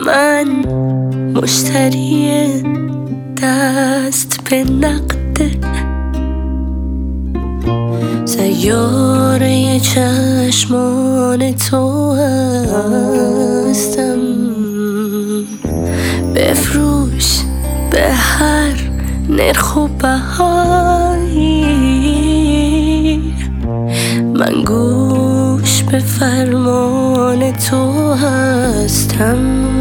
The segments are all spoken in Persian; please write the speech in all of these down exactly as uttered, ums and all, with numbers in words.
من مشتری دست به نقده، سیاره چشمان تو هستم. بفروش به هر نرخ و بهایی، من گوش به فرمان تو هستم.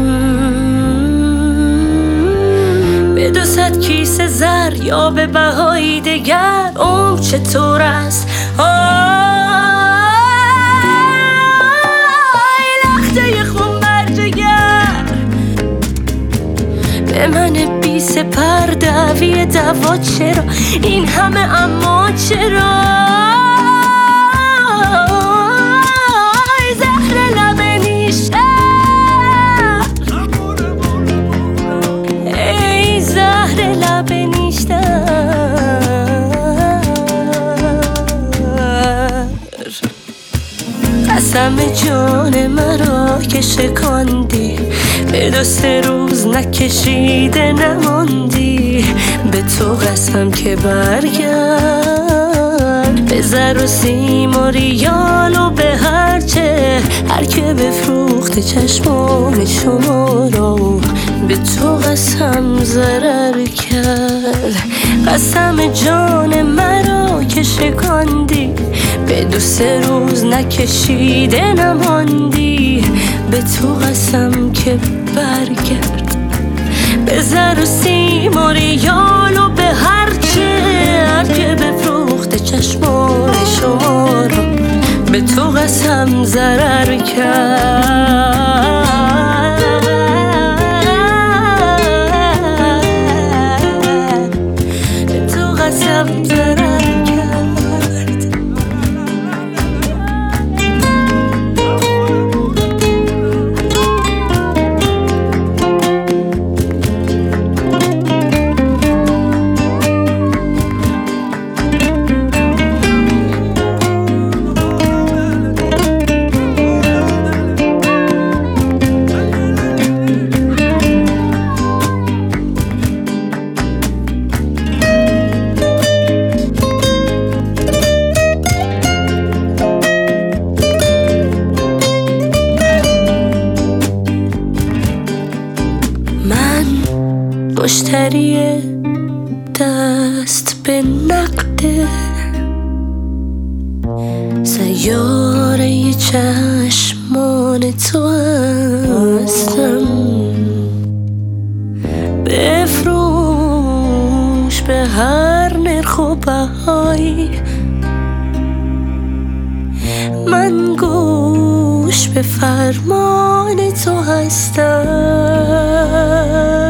به دو صد کیسه زر یا به بهایی دگر، عمر چطور است؟ آی لخته خون بر جگر، به من بی سپر دعوی دوا چرا؟ این همه اما چرا؟ قسم جان مرا که شکاندی، به دو سه روز نکشیده نماندی. به تو قسم که برگرد، به زر و سیم و ریال و به هرچه، هر که بفروخته چشمان شما را، به تو قسم ضرر کرد. قسم جان مرا که شکاندی، به دو سه روز نکشیده نماندی. به تو قسم که برگرد، به زر و سیم و ریال و به هرچه، هر که بفروخته چشمان شما را، به تو قسم ضرر کرد. به تو قسم ضرر کرد. مشتری دست به نقده، سیاره چشمان تو هستم. بفروش به هر نرخ و بهایی، من گوش به فرمان تو هستم.